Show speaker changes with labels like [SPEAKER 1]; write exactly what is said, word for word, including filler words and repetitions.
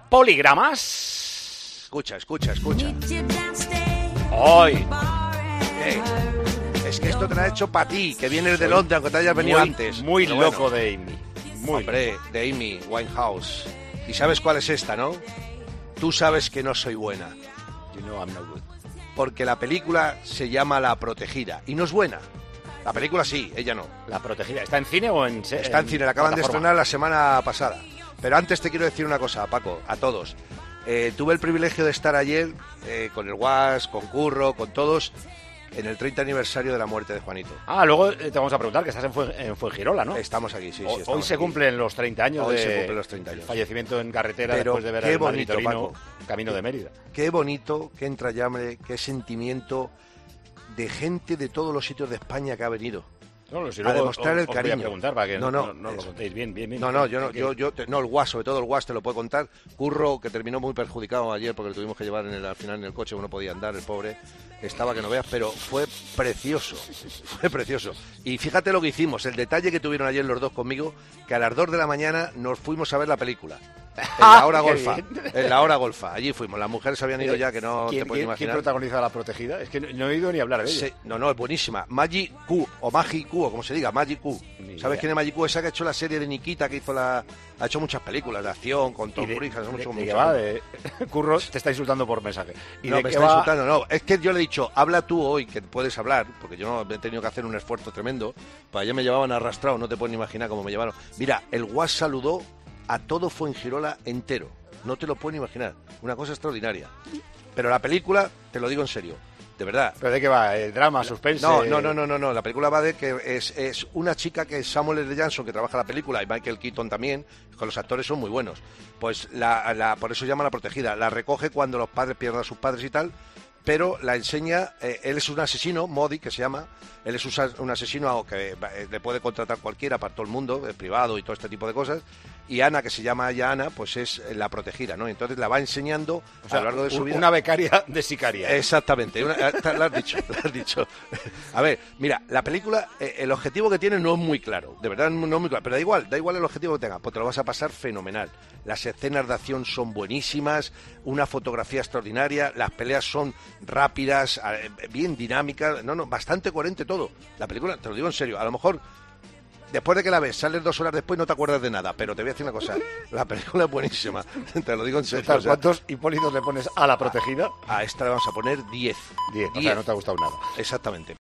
[SPEAKER 1] Poligramas.
[SPEAKER 2] Escucha, escucha, escucha.
[SPEAKER 1] Hoy.
[SPEAKER 2] Eh, es que esto te lo ha hecho para ti, que vienes de Londres, aunque te hayas venido
[SPEAKER 1] Muy,
[SPEAKER 2] antes.
[SPEAKER 1] muy
[SPEAKER 2] Pero
[SPEAKER 1] loco
[SPEAKER 2] bueno,
[SPEAKER 1] de Amy. Muy
[SPEAKER 2] hombre, de Amy Winehouse. ¿Y sabes cuál es esta, no? Tú sabes que no soy buena.
[SPEAKER 1] You know I'm no good.
[SPEAKER 2] Porque la película se llama La Protegida y no es buena. La película sí, ella no.
[SPEAKER 1] La Protegida. ¿Está en cine o en serie?
[SPEAKER 2] Está en cine, la acaban de estrenar la semana pasada. Pero antes te quiero decir una cosa, Paco, a todos. Eh, tuve el privilegio de estar ayer eh, con el Guas, con Curro, con todos, en el treinta aniversario de la muerte de Juanito.
[SPEAKER 1] Ah, luego te vamos a preguntar, que estás en, Fue, en Fuengirola, ¿no?
[SPEAKER 2] Estamos aquí, sí, sí.
[SPEAKER 1] Hoy,
[SPEAKER 2] Estamos
[SPEAKER 1] hoy se
[SPEAKER 2] aquí.
[SPEAKER 1] cumplen los treinta años
[SPEAKER 2] Hoy
[SPEAKER 1] de
[SPEAKER 2] se cumplen los treinta años.
[SPEAKER 1] fallecimiento en carretera.
[SPEAKER 2] Pero
[SPEAKER 1] después de ver
[SPEAKER 2] qué
[SPEAKER 1] al
[SPEAKER 2] bonito,
[SPEAKER 1] Madrid-Torino,
[SPEAKER 2] Paco.
[SPEAKER 1] camino de Mérida.
[SPEAKER 2] Qué bonito, qué entrañable, qué sentimiento de gente de todos los sitios de España que ha venido.
[SPEAKER 1] No, no, si
[SPEAKER 2] A
[SPEAKER 1] luego
[SPEAKER 2] demostrar
[SPEAKER 1] os,
[SPEAKER 2] el
[SPEAKER 1] os
[SPEAKER 2] cariño.
[SPEAKER 1] Voy a preguntar para que
[SPEAKER 2] No,
[SPEAKER 1] no,
[SPEAKER 2] no,
[SPEAKER 1] no, no lo
[SPEAKER 2] eso.
[SPEAKER 1] contéis bien, bien, bien.
[SPEAKER 2] No, no, yo no,
[SPEAKER 1] Porque-
[SPEAKER 2] yo, yo te- no, el Guas, sobre todo el Guas te lo puedo contar. Curro, que terminó muy perjudicado ayer porque lo tuvimos que llevar en el, al final en el coche, uno podía andar, el pobre, estaba que no veas, pero fue precioso, fue precioso. Y fíjate lo que hicimos, el detalle que tuvieron ayer los dos conmigo, que a las dos de la mañana nos fuimos a ver la película. En la hora
[SPEAKER 1] Ah, Qué
[SPEAKER 2] golfa,
[SPEAKER 1] bien.
[SPEAKER 2] en la hora golfa, allí fuimos, las mujeres habían ido ya, que no
[SPEAKER 1] ¿Quién,
[SPEAKER 2] te puedes
[SPEAKER 1] quién-
[SPEAKER 2] imaginar.
[SPEAKER 1] ¿Quién protagoniza La Protegida? Es que no, no he oído ni hablar de ella.
[SPEAKER 2] Sí, no, no, es buenísima. Maggie Q, o Maggie Q, o como se diga, Maggie Q.
[SPEAKER 1] Ni
[SPEAKER 2] ¿Sabes
[SPEAKER 1] idea.
[SPEAKER 2] quién es Maggie Q? Esa que ha hecho la serie de Nikita, que hizo la... Ha hecho muchas películas de acción, con
[SPEAKER 1] ¿Y
[SPEAKER 2] Tom
[SPEAKER 1] de,
[SPEAKER 2] Cruise, ha hecho
[SPEAKER 1] de-
[SPEAKER 2] mucho-
[SPEAKER 1] de
[SPEAKER 2] mucho-
[SPEAKER 1] qué va? De... Curro te está insultando por mensaje. ¿Y
[SPEAKER 2] No,
[SPEAKER 1] de
[SPEAKER 2] me
[SPEAKER 1] qué
[SPEAKER 2] está
[SPEAKER 1] va?
[SPEAKER 2] insultando, no. Es que yo le he dicho, habla tú hoy, que puedes hablar, porque yo no he tenido que hacer un esfuerzo tremendo. Para allá me llevaban arrastrado, no te puedes ni imaginar cómo me llevaron. Mira, el Guas saludó a todo Fuengirola entero. No te lo puedes ni imaginar. Una cosa extraordinaria. Pero la película, te lo digo en serio, de verdad.
[SPEAKER 1] ¿Pero de qué va? ¿Eh, ¿Drama, suspense?
[SPEAKER 2] No, no, no, no, no, no. La película va de que es, es una chica que es Samuel L. Jackson, que trabaja la película, y Michael Keaton también, con los actores son muy buenos. Pues la, la, por eso se llama La Protegida. La recoge cuando los padres pierden a sus padres y tal, pero la enseña, eh, él es un asesino, Modi, que se llama, él es un, un asesino que eh, le puede contratar cualquiera para todo el mundo, eh, privado y todo este tipo de cosas, y Ana, que se llama ya Ana, pues es la protegida, ¿no? Entonces la va enseñando
[SPEAKER 1] O sea,
[SPEAKER 2] a lo largo de su
[SPEAKER 1] un-
[SPEAKER 2] vida.
[SPEAKER 1] una becaria de sicaria.
[SPEAKER 2] Exactamente, una- lo has dicho, lo has dicho. A ver, mira, la película, eh, el objetivo que tiene no es muy claro, de verdad no es muy claro, pero da igual, da igual el objetivo que tenga, pues te lo vas a pasar fenomenal. Las escenas de acción son buenísimas, una fotografía extraordinaria, las peleas son rápidas, eh, bien dinámicas, no, no, bastante coherente todo. La película, te lo digo en serio, a lo mejor después de que la ves, sales dos horas después y no te acuerdas de nada, pero te voy a decir una cosa, la película es buenísima, te lo digo en serio. o sea,
[SPEAKER 1] ¿Cuántos hipólitos le pones a La Protegida?
[SPEAKER 2] a esta le vamos a poner diez.
[SPEAKER 1] Diez, o sea, no te ha gustado nada.
[SPEAKER 2] Exactamente.